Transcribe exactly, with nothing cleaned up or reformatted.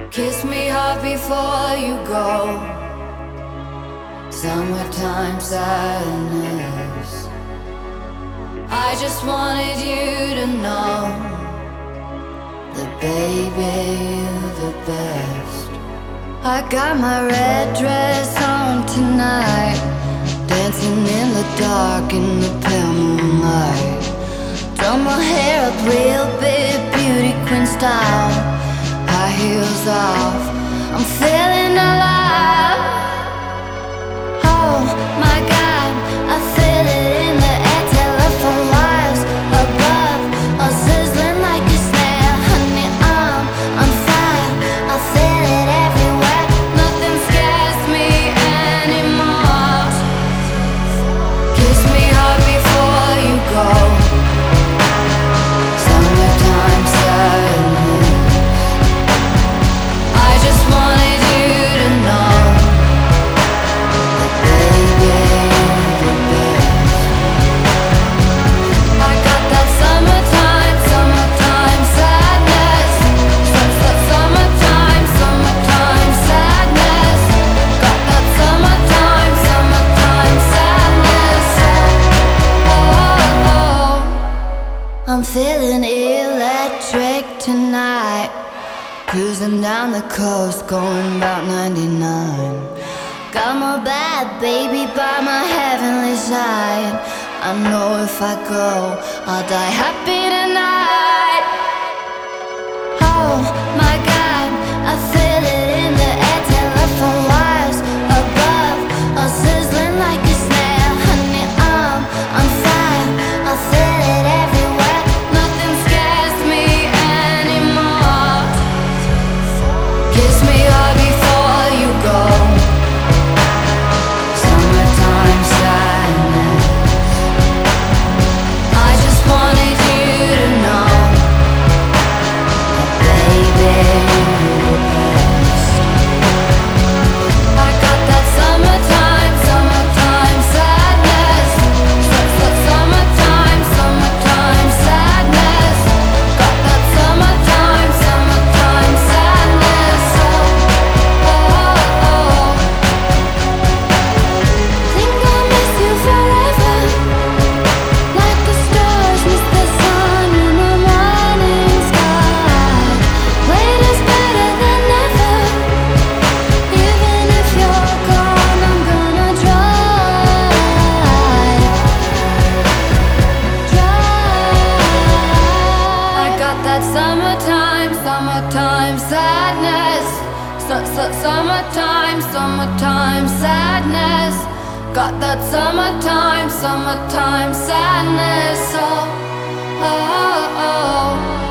Kiss me hard before you go. Summertime sadness. I just wanted you to know that baby, you're the best. I got my red dress on tonight, dancing in the dark in the pale moonlight. Done my hair up real big, beauty queen style. High heels off, I'm feeling alive. Oh my God, I feel it in the air, telephone wires above, all sizzling like a snare. Honey, I'm on fire, I feel it everywhere. Nothing scares me anymore. Kiss me hard before you go. Summertime sadness. I just wanted you to know that baby, you're the best. I got that summertime, summertime sadness. Such that summertime, summertime sadness. Got that summertime, summertime sadness. Oh, oh. I'm feeling electric tonight. Cruising down the coast, going about ninety-nine. Got my bad baby by my heavenly side. I know if I go, I'll die happy tonight. Oh my God, I feel it in the air, telephone wires above, all sizzling like a snare. Honey, I'm on fire, I feel it everywhere. Nothing scares me anymore. Kiss me hard before you go. Summertime sadness. I just wanted you to know that baby, you're the best. I got that summertime, summertime sadness. Such that summertime, summertime sadness. Got that summertime, summertime sadness. Oh, oh, oh. Think I'll miss you forever, like the stars miss the sun in the morning sky. Wait is better than never. Even if you're gone, I'm gonna try, try. I got that summertime, summertime sadness. Su- su- Summertime, summertime sadness. Got that summertime, summertime sadness. Oh, oh, oh.